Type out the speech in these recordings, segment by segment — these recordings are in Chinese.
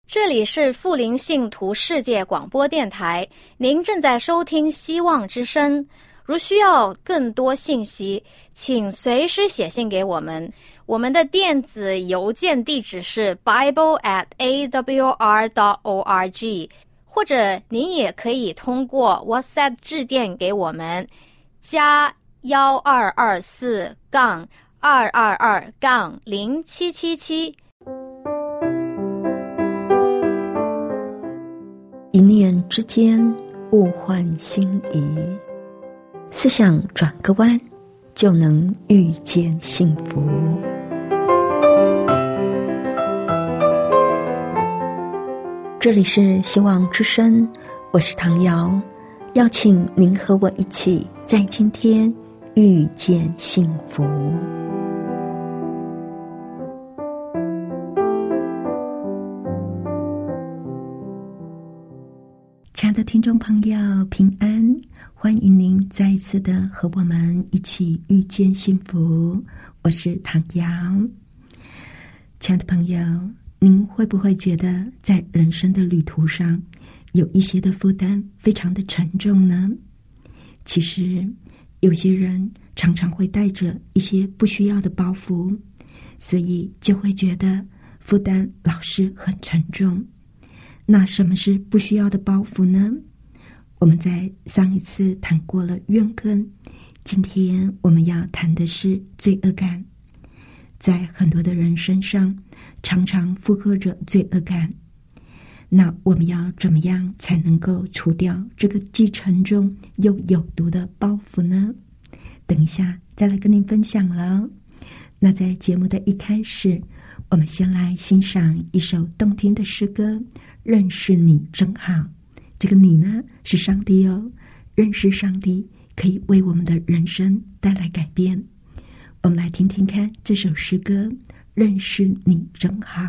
这里是富林信徒世界广播电台，您正在收听希望之声。如需要更多信息，请随时写信给我们。我们的电子邮件地址是 bible@awr.org， 或者您也可以通过 WhatsApp 致电给我们，加1224-222-0777。 一念之间，物换星移，思想转个弯，就能遇见幸福。这里是希望之声，我是唐瑶，邀请您和我一起在今天遇见幸福。亲爱的听众朋友，平安，欢迎您再一次的和我们一起遇见幸福。我是唐瑶。亲爱的朋友，您会不会觉得在人生的旅途上有一些的负担非常的沉重呢？其实有些人常常会带着一些不需要的包袱，所以就会觉得负担老是很沉重。那什么是不需要的包袱呢？我们在上一次谈过了怨恨，今天我们要谈的是罪恶感。在很多的人身上常常负荷着罪恶感，那我们要怎么样才能够除掉这个既沉重又有毒的包袱呢？等一下再来跟您分享了。那在节目的一开始，我们先来欣赏一首动听的诗歌，认识你真好。这个你呢，是上帝哦，认识上帝可以为我们的人生带来改变。我们来听听看这首诗歌，认识你真好。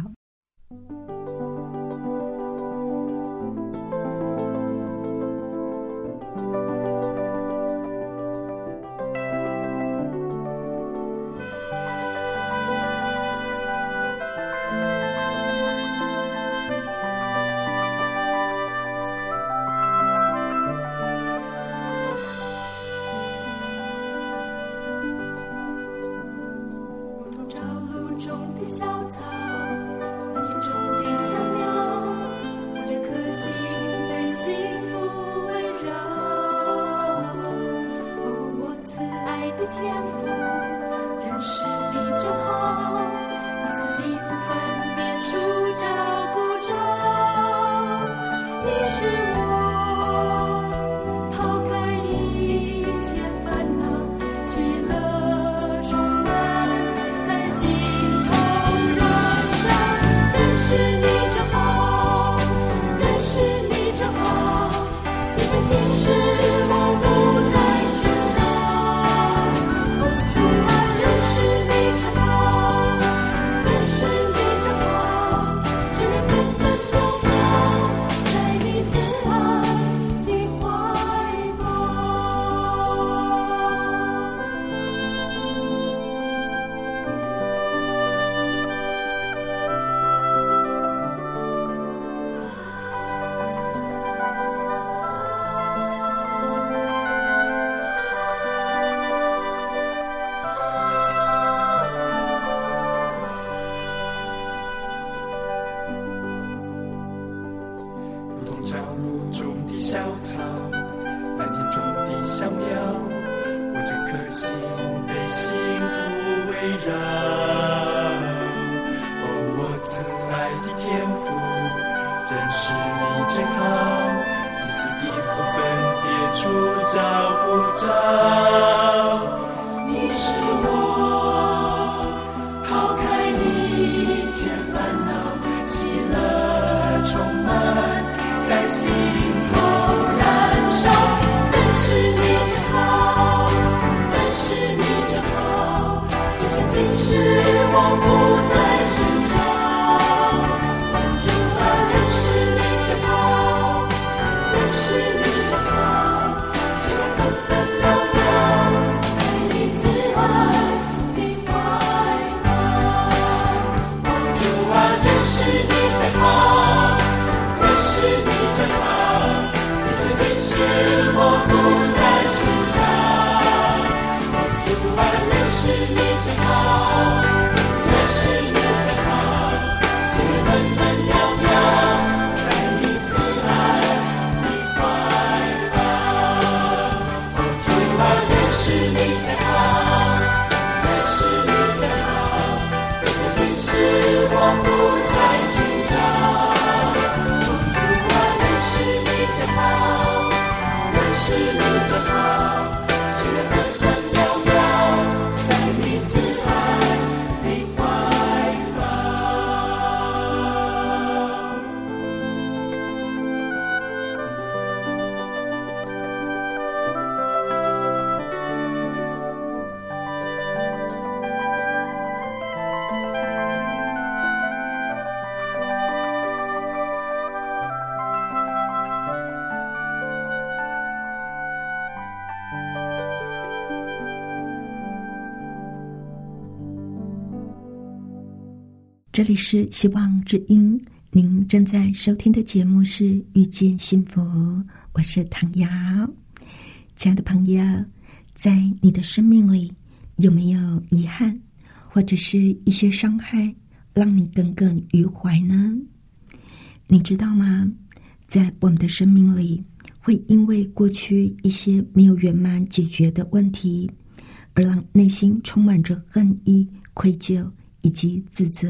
是你真好。 这里是希望之音，您正在收听的节目是遇见幸福，我是唐瑶。亲爱的朋友，在你的生命里有没有遗憾或者是一些伤害让你耿耿于怀呢？你知道吗？在我们的生命里，会因为过去一些没有圆满解决的问题，而让内心充满着恨意、愧疚以及自责。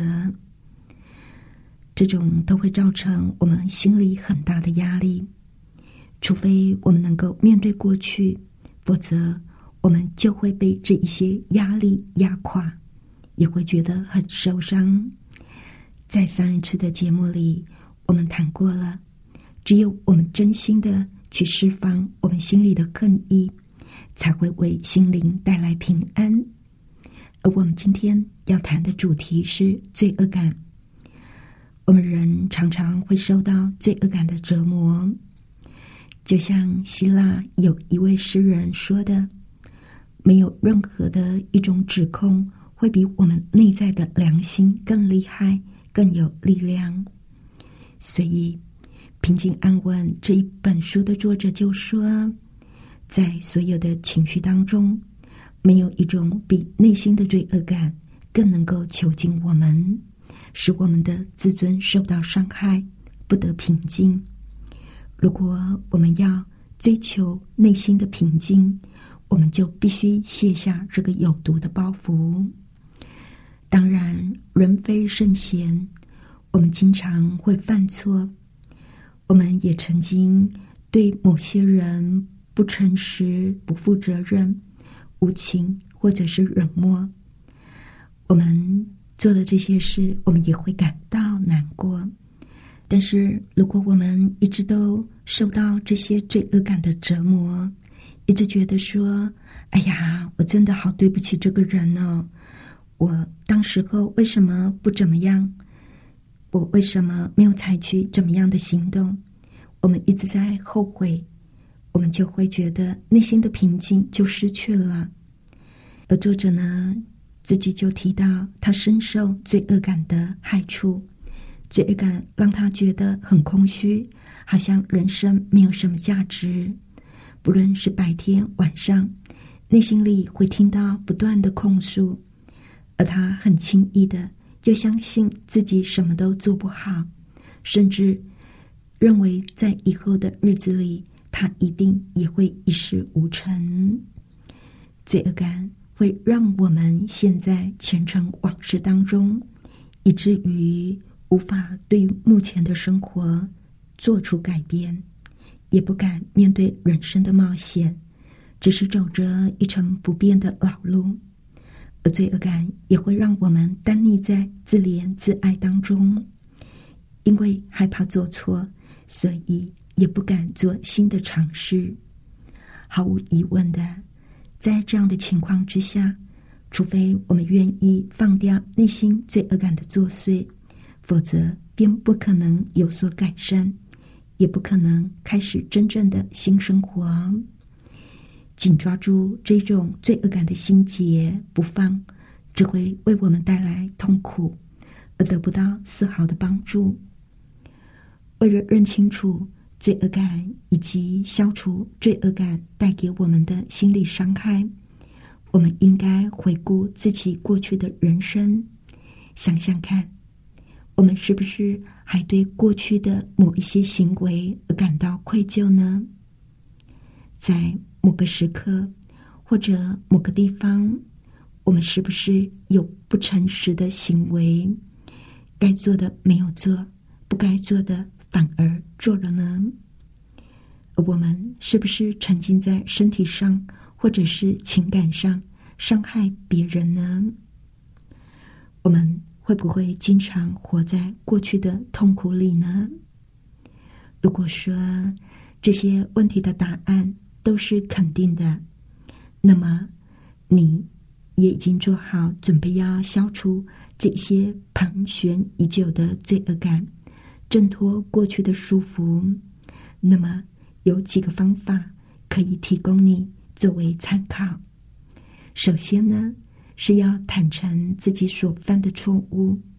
这种都会造成我们心里很大的压力，除非我们能够面对过去，否则我们就会被这一些压力压垮，也会觉得很受伤。在上一次的节目里，我们谈过了，只有我们真心的去释放我们心里的恨意，才会为心灵带来平安。而我们今天要谈的主题是罪恶感。我们人常常会受到罪恶感的折磨，就像希腊有一位诗人说的，没有任何的一种指控会比我们内在的良心更厉害、更有力量。所以平静安稳这一本书的作者就说，在所有的情绪当中，没有一种比内心的罪恶感更能够囚禁我们，使我们的自尊受到伤害，不得平静。如果我们要追求内心的平静，我们就必须卸下这个有毒的包袱。当然，人非圣贤，我们经常会犯错，我们也曾经对某些人不诚实、不负责任、无情或者是冷漠。我们做了这些事，我们也会感到难过。但是如果我们一直都受到这些罪恶感的折磨，一直觉得说，哎呀，我真的好对不起这个人哦，我当时候为什么不怎么样，我为什么没有采取怎么样的行动，我们一直在后悔，我们就会觉得内心的平静就失去了。而作者呢，自己就提到他深受罪恶感的害处，罪恶感让他觉得很空虚，好像人生没有什么价值。不论是白天晚上，内心里会听到不断的控诉，而他很轻易的就相信自己什么都做不好，甚至认为在以后的日子里他一定也会一事无成。罪恶感会让我们陷在前尘往事当中，以至于无法对目前的生活做出改变，也不敢面对人生的冒险，只是走着一程不变的老路。而罪恶感也会让我们耽溺在自怜自爱当中，因为害怕做错，所以也不敢做新的尝试。毫无疑问的，在这样的情况之下，除非我们愿意放掉内心罪恶感的作祟，否则便不可能有所改善，也不可能开始真正的新生活。紧抓住这种罪恶感的心结不放，只会为我们带来痛苦，而得不到丝毫的帮助。为了认清楚罪恶感以及消除罪恶感带给我们的心理伤害，我们应该回顾自己过去的人生，想想看，我们是不是还对过去的某一些行为而感到愧疚呢？在某个时刻或者某个地方，我们是不是有不诚实的行为，该做的没有做，不该做的反而做了呢？而我们是不是沉浸在身体上或者是情感上伤害别人呢？我们会不会经常活在过去的痛苦里呢？如果说这些问题的答案都是肯定的，那么你也已经做好准备要消除这些盘旋已久的罪恶感，挣脱过去的束缚。那么有几个方法可以提供你作为参考。首先呢，是要坦诚自己所犯的错误，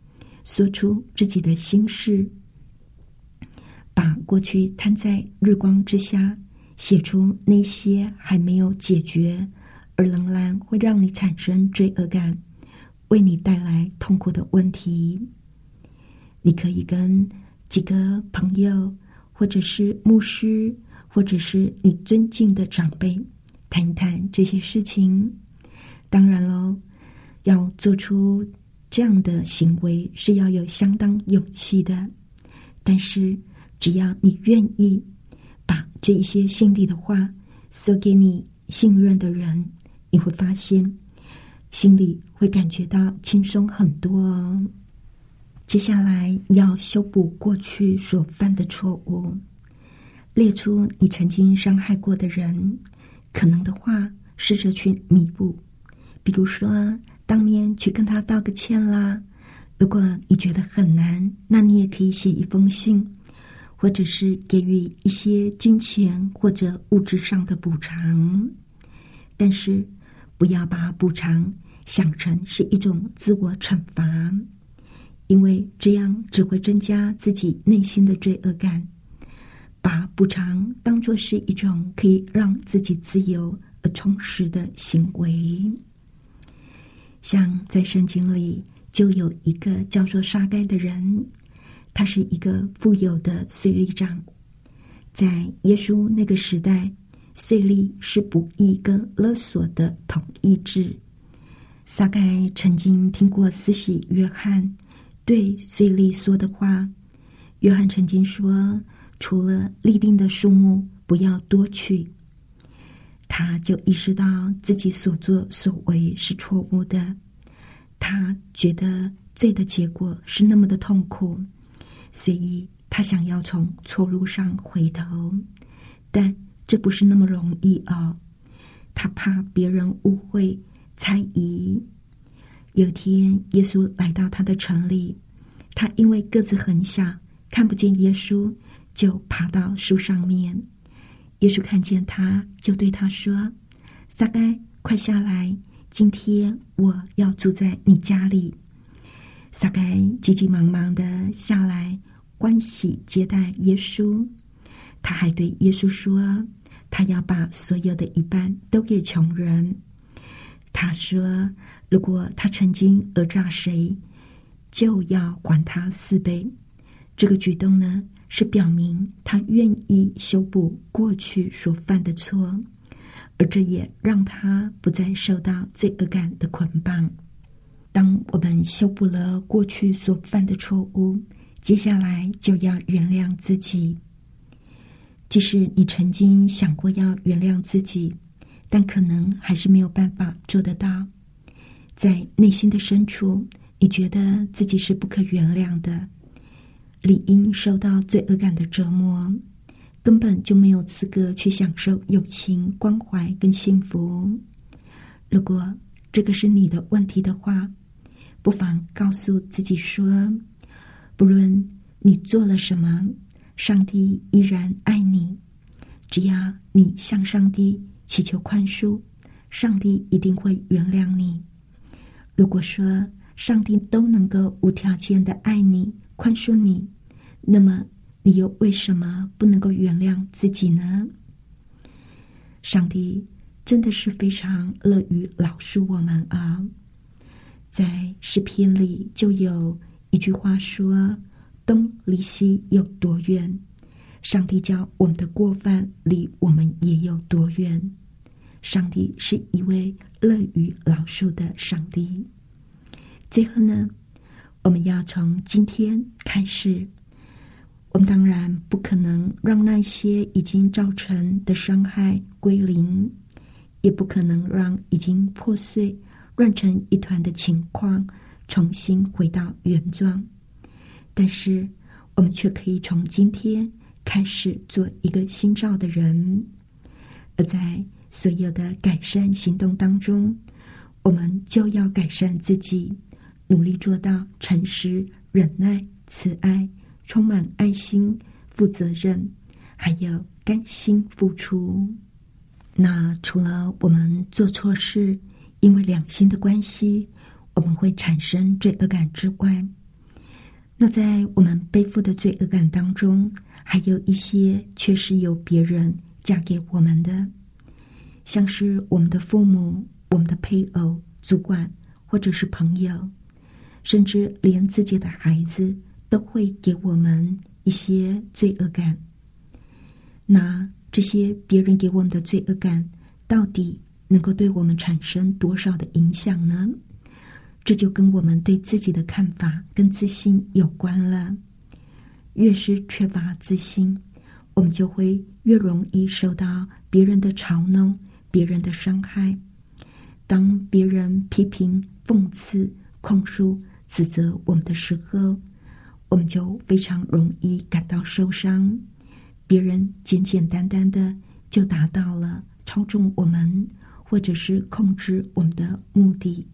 说出自己的心事，把过去摊在日光之下，写出那些还没有解决而仍然会让你产生罪恶感，为你带来痛苦的问题。你可以跟几个朋友，或者是牧师，或者是你尊敬的长辈谈一谈这些事情。当然咯，要做出这样的行为是要有相当勇气的，但是只要你愿意把这一些心里的话说给你信任的人，你会发现心里会感觉到轻松很多哦。接下来要修补过去所犯的错误，列出你曾经伤害过的人，可能的话试着去弥补，比如说当面去跟他道个歉啦。如果你觉得很难，那你也可以写一封信，或者是给予一些金钱或者物质上的补偿。但是不要把补偿想成是一种自我惩罚，因为这样只会增加自己内心的罪恶感。把补偿当作是一种可以让自己自由而充实的行为。像在圣经里就有一个叫做撒该的人，他是一个富有的税吏长。在耶稣那个时代，税吏是不义跟勒索的统一制。撒该曾经听过施洗约翰对税吏说的话，约翰曾经说，除了立定的数目不要多取。他就意识到自己所作所为是错误的，他觉得罪的结果是那么的痛苦，所以他想要从错路上回头，但这不是那么容易哦。他怕别人误会猜疑。有一天耶稣来到他的城里，他因为个子很小看不见耶稣，就爬到树上面。耶稣看见他，就对他说，撒该，快下来，今天我要住在你家里。撒该急急忙忙地下来欢喜接待耶稣。他还对耶稣说，他要把所有的一半都给穷人。他说，如果他曾经讹诈谁，就要还他4倍。这个举动呢，是表明他愿意修补过去所犯的错，而这也让他不再受到罪恶感的捆绑。当我们修补了过去所犯的错误，接下来就要原谅自己。即使你曾经想过要原谅自己，但可能还是没有办法做得到。在内心的深处，你觉得自己是不可原谅的，理应受到罪恶感的折磨，根本就没有资格去享受友情、关怀跟幸福。如果这个是你的问题的话，不妨告诉自己说，不论你做了什么，上帝依然爱你。只要你向上帝祈求宽恕，上帝一定会原谅你。如果说上帝都能够无条件的爱你、宽恕你，那么你又为什么不能够原谅自己呢？上帝真的是非常乐于饶恕我们啊！在诗篇里就有一句话说，东离西有多远，上帝叫我们的过犯离我们也有多远。上帝是一位乐于饶恕的上帝。最后呢，我们要从今天开始，我们当然不可能让那些已经造成的伤害归零，也不可能让已经破碎乱成一团的情况重新回到原状。但是我们却可以从今天开始做一个新造的人，而在所有的改善行动当中，我们就要改善自己，努力做到诚实、忍耐、慈爱，充满爱心、负责任，还有甘心付出。那除了我们做错事，因为良心的关系，我们会产生罪恶感之外， 那在我们背负的罪恶感当中，还有一些却是由别人嫁给我们的，像是我们的父母、我们的配偶、主管或者是朋友，甚至连自己的孩子都会给我们一些罪恶感。那这些别人给我们的罪恶感到底能够对我们产生多少的影响呢？这就跟我们对自己的看法跟自信有关了。越是缺乏自信，我们就会越容易受到别人的嘲弄、别人的伤害。当别人批评、讽刺、控诉、指责我们的时候，我们就非常容易感到受伤。别人简简单单的就达到了操纵我们或者是控制我们的目的。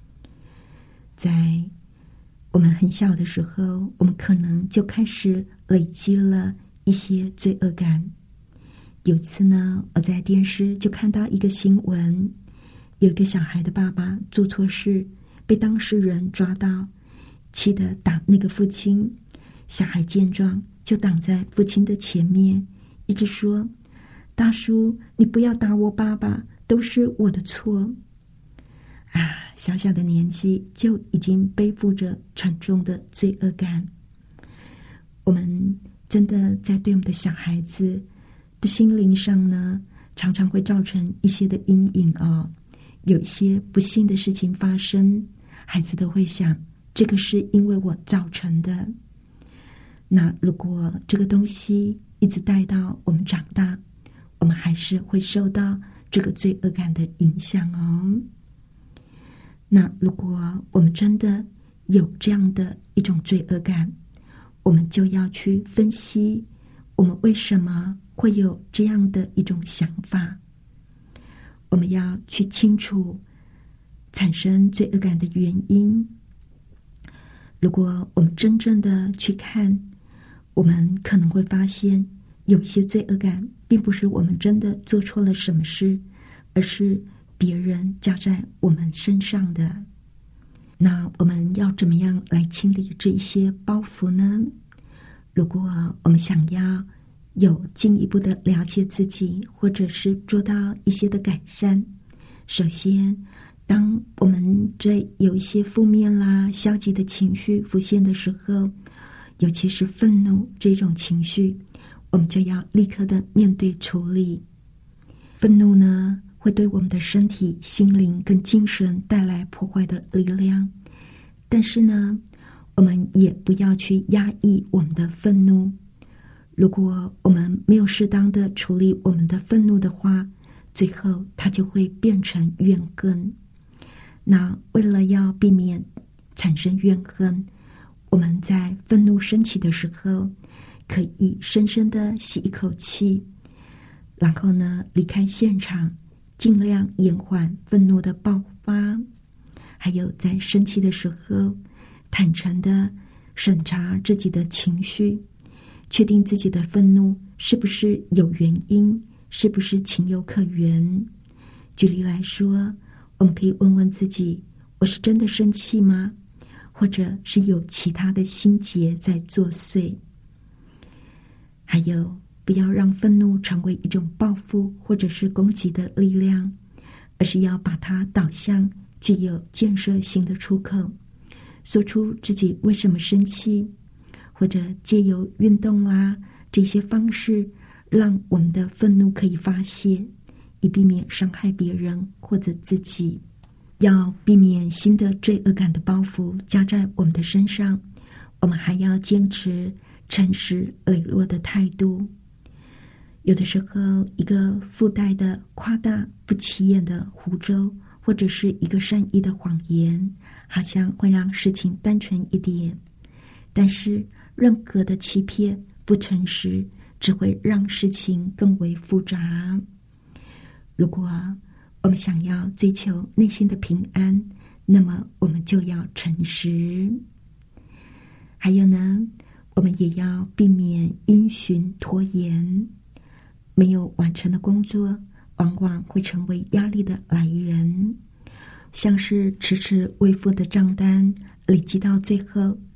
在我们很小的时候，我们可能就开始累积了一些罪恶感。有一次呢，我在电视就看到一个新闻，有一个小孩的爸爸做错事，被当事人抓到，气得打那个父亲。小孩见状就挡在父亲的前面，一直说：大叔，你不要打我爸爸，都是我的错。小小的年纪就已经背负着沉重的罪恶感。我们真的在对我们的小孩子的心灵上呢，常常会造成一些的阴影哦。有一些不幸的事情发生，孩子都会想，这个是因为我造成的。那如果这个东西一直带到我们长大，我们还是会受到这个罪恶感的影响哦。那如果我们真的有这样的一种罪恶感，我们就要去分析我们为什么会有这样的一种想法。我们要去清楚产生罪恶感的原因。如果我们真正的去看，我们可能会发现有一些罪恶感并不是我们真的做错了什么事，而是别人加在我们身上的。那我们要怎么样来清理这些包袱呢？如果我们想要有进一步的了解自己，或者是做到一些的改善，首先当我们这有一些负面啦、消极的情绪浮现的时候，尤其是愤怒这种情绪，我们就要立刻的面对处理。愤怒呢，会对我们的身体、心灵跟精神带来破坏的力量，但是呢，我们也不要去压抑我们的愤怒。如果我们没有适当的处理我们的愤怒的话，最后它就会变成怨恨。那为了要避免产生怨恨，我们在愤怒升起的时候，可以深深的吸一口气，然后呢，离开现场，尽量延缓愤怒的爆发。还有在生气的时候，坦诚的审查自己的情绪，确定自己的愤怒是不是有原因，是不是情有可原。举例来说，我们可以问问自己，我是真的生气吗？或者是有其他的心结在作祟。还有，不要让愤怒成为一种报复或者是攻击的力量，而是要把它导向具有建设性的出口，说出自己为什么生气，或者借由运动啦这些方式，让我们的愤怒可以发泄，以避免伤害别人或者自己。要避免新的罪恶感的包袱加在我们的身上，我们还要坚持诚实磊落的态度。有的时候，一个附带的夸大不起眼的胡诌，或者是一个善意的谎言，好像会让事情单纯一点，但是任何的欺骗、不诚实，只会让事情更为复杂。如果我们想要追求内心的平安，那么我们就要诚实。还有呢，我们也要避免因循拖延。没有完成的工作，往往会成为压力的来源，像是迟迟未付的账单，累积到最后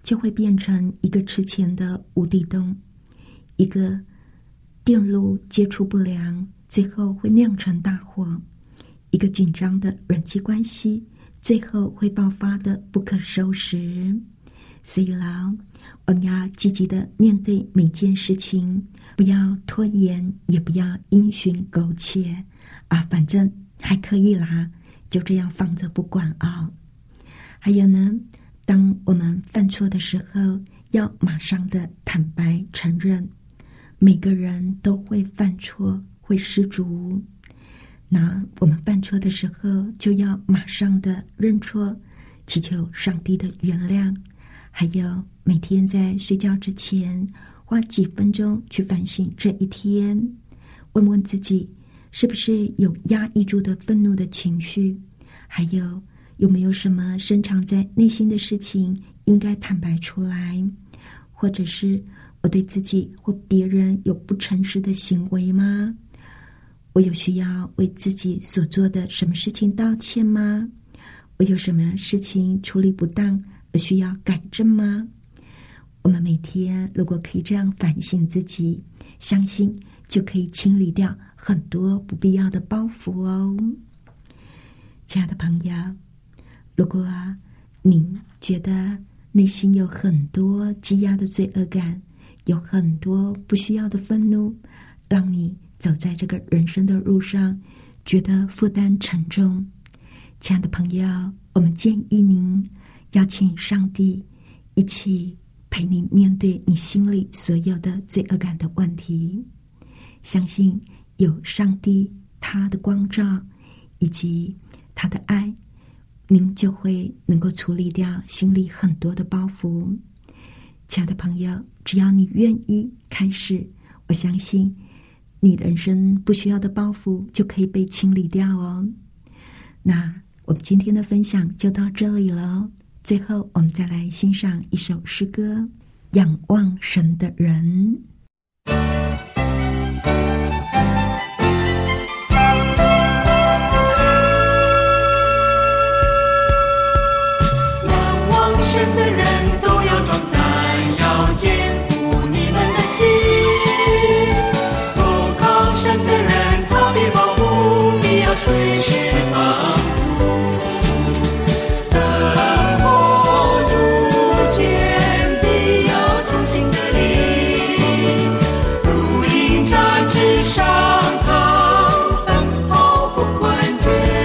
就会变成一个吃钱的无底洞，一个电路接触不良，最后会酿成大祸；一个紧张的人际关系，最后会爆发的不可收拾。所以啦，我们要积极的面对每件事情，不要拖延，也不要因循苟且啊，反正还可以啦，就这样放着不管啊。还有呢，当我们犯错的时候，要马上的坦白承认。每个人都会犯错，会失足。那我们犯错的时候，就要马上的认错，祈求上帝的原谅。还有每天在睡觉之前，花几分钟去反省这一天，问问自己是不是有压抑住的愤怒的情绪，还有没有什么深藏在内心的事情应该坦白出来，或者是我对自己或别人有不诚实的行为吗？我有需要为自己所做的什么事情道歉吗？我有什么事情处理不当而需要改正吗？我们每天如果可以这样反省自己，相信就可以清理掉很多不必要的包袱哦。亲爱的朋友，如果您觉得内心有很多积压的罪恶感，有很多不需要的愤怒，让你走在这个人生的路上觉得负担沉重，亲爱的朋友，我们建议您邀请上帝一起陪你面对你心里所有的罪恶感的问题。相信有上帝他的光照以及他的爱，您就会能够处理掉心里很多的包袱。亲爱的朋友，只要你愿意开始，我相信你人生不需要的包袱就可以被清理掉哦。那我们今天的分享就到这里了。最后我们再来欣赏一首诗歌《仰望神的人》。 仰望神的人都要壮胆，要坚固你们的心。投靠神的人，他必保护，必要随时帮助。等候主前，必要从心的力，如鹰展翅上腾，奔跑不困倦。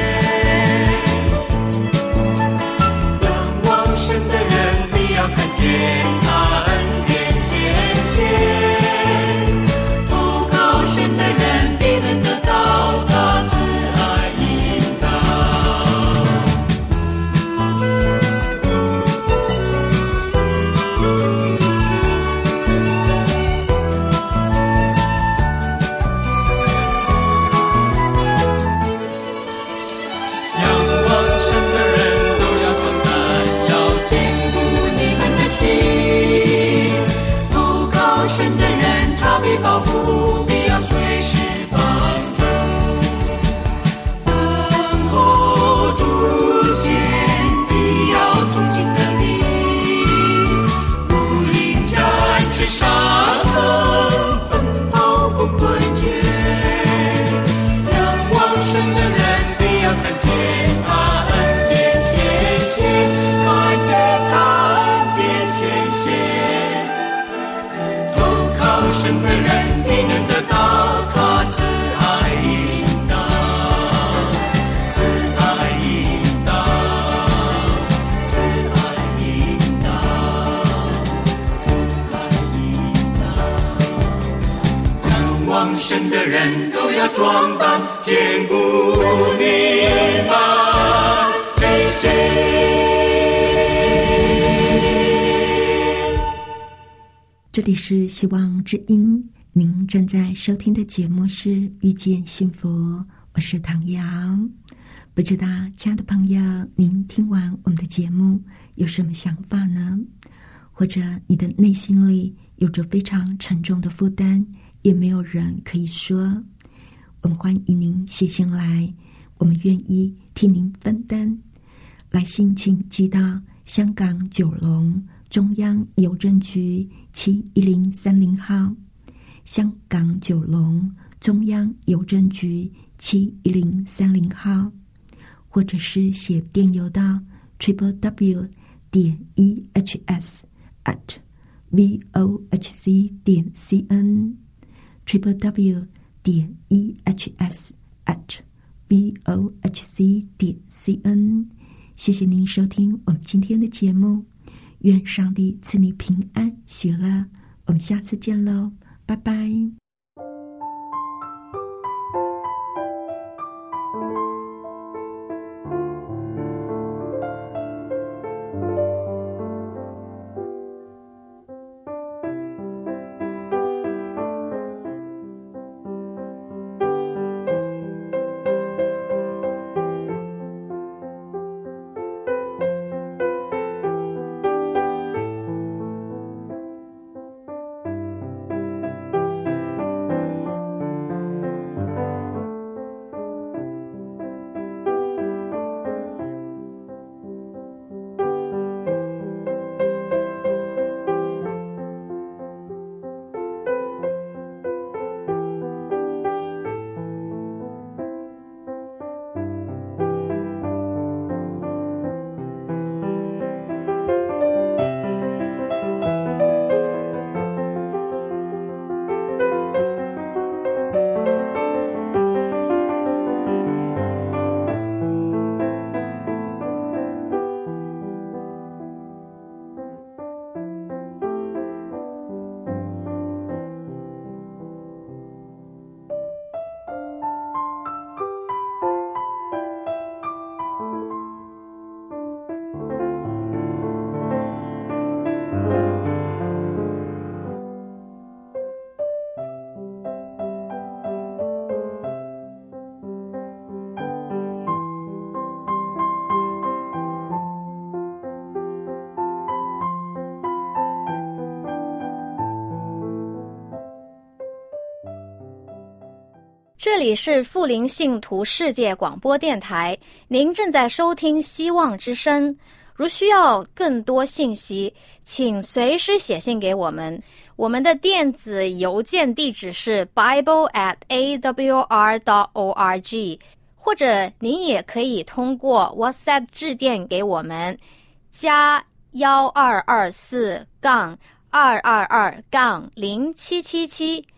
仰望神的人，必要看见他恩典显现。投靠神的人，必能得到他慈爱引导。仰望神的人都要壮胆，要坚固你们的心。投靠神的人，他必保护，必要随时帮助。等候主前，必要从心的力，如鹰展翅上腾，奔跑不困倦。仰望神的人，必要看见他恩典显现，看见他恩典显现。投靠神的人，必能得到他慈爱引导，慈爱引导，慈爱引导，慈爱引导。仰望神的人都要壮胆，坚固你们的心。 这里是希望之音，您正在收听的节目是遇见幸福，我是唐瑶。不知道亲爱的朋友，您听完我们的节目有什么想法呢？或者你的内心里有着非常沉重的负担，也没有人可以说，我们欢迎您写信来，我们愿意替您分担。来信请寄到香港九龙中央邮政局71030号，香港九龙中央邮政局71030号，或者是写电邮到 www.ehs@vohc.cn www.ehs@vohc.cn。 谢谢您收听我们今天的节目，愿上帝赐你平安喜乐，我们下次见喽，拜拜。 这里是富林信徒世界广播电台，您正在收听希望之声。如需要更多信息，请随时写信给我们。我们的电子邮件地址是 bible@awr.org， 或者您也可以通过 WhatsApp 致电给我们，加1224-222-0777